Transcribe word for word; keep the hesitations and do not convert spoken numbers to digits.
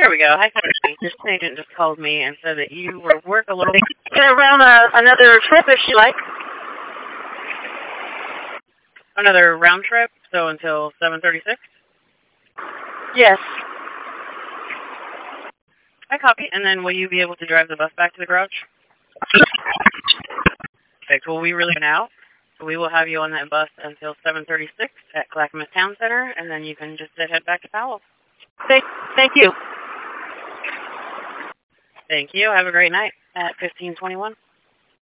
we go. Hi, Connie. This agent just called me and said that you were work a little bit. Can I round a, another trip if she like? Another round trip, so until seven thirty-six? Yes. I copy. And then will you be able to drive the bus back to the garage? Perfect. Well, we really now. So we will have you on that bus until seven thirty-six at Clackamas Town Center, and then you can just head back to Powell. Thank, thank you. Thank you. Have a great night at fifteen twenty-one.